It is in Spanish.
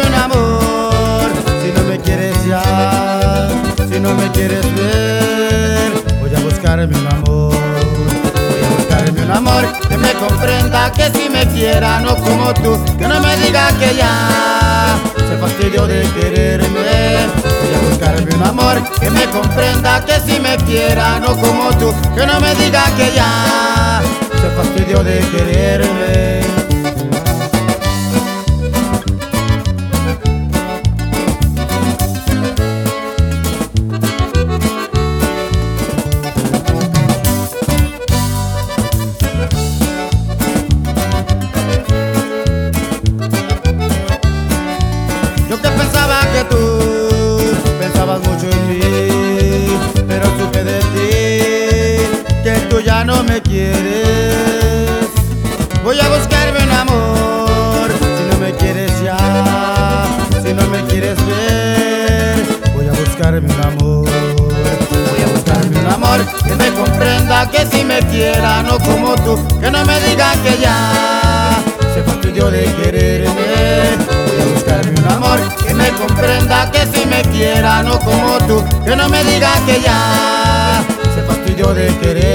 un amor. Si no me quieres ya, si no me quieres ver, voy a buscarme un amor. Voy a buscarme un amor que me comprenda, que si me quiera no como tú, que no me diga que ya se fastidió de quererme. Voy a buscarme un amor que me comprenda, que si me quiera no como tú, que no me diga que ya se fastidió de quererme. Yo que pensaba que tú pensabas mucho en mí, pero supe de ti que tú ya no me quieres. Voy a buscarme un amor, si no me quieres ya, si no me quieres ver, voy a buscarme un amor. Voy a buscarme un amor que me comprenda, que si me quiera no como tú, que no me diga que ya se fastidió de quererme. Voy a buscarme un amor que me comprenda, que si me quiera no como tú, que no me diga que ya se fastidió de quererme.